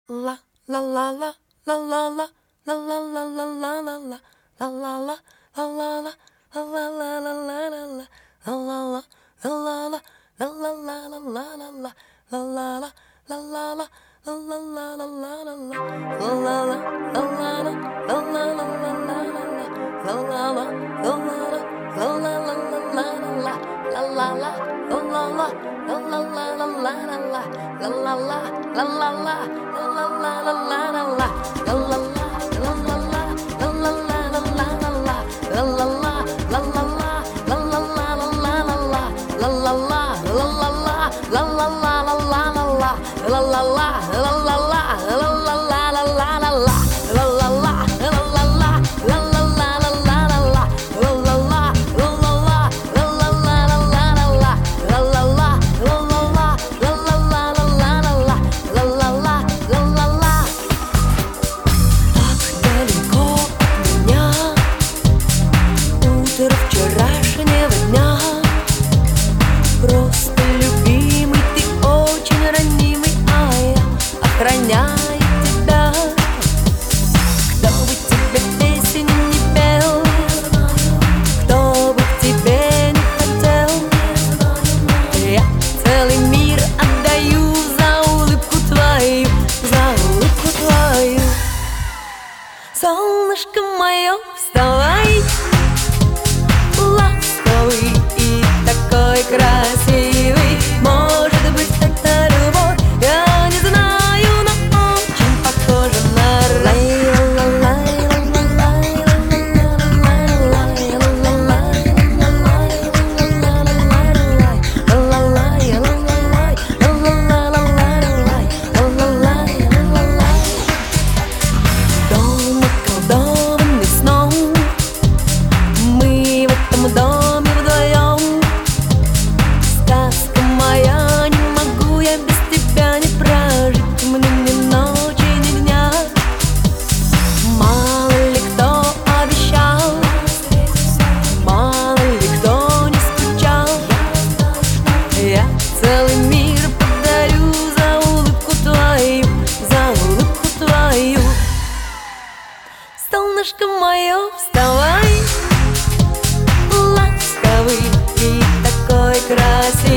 La la la la la la la la la la la la la la la la la la la la Вчерашнего дня просто любимый, ты очень ранимый, а я охраняю тебя. Кто бы тебе песен не пел, кто бы к тебе не хотел, я целый мир отдаю за улыбку твою, за улыбку твою. Солнышко мое, вставай, ласковый и такой красивый. Может быть, это любовь, я не знаю, но очень похоже на рай. Дом околдованный сном, мы в этом доме вдвоем. Сказка моя, не могу я без тебя не прожить мне ни ночи, ни дня. Мало ли кто обещал, мало ли кто не скучал, я целый мир подарю за улыбку твою, за улыбку твою. Солнышко мое, вставай, ласковый и такой красивый.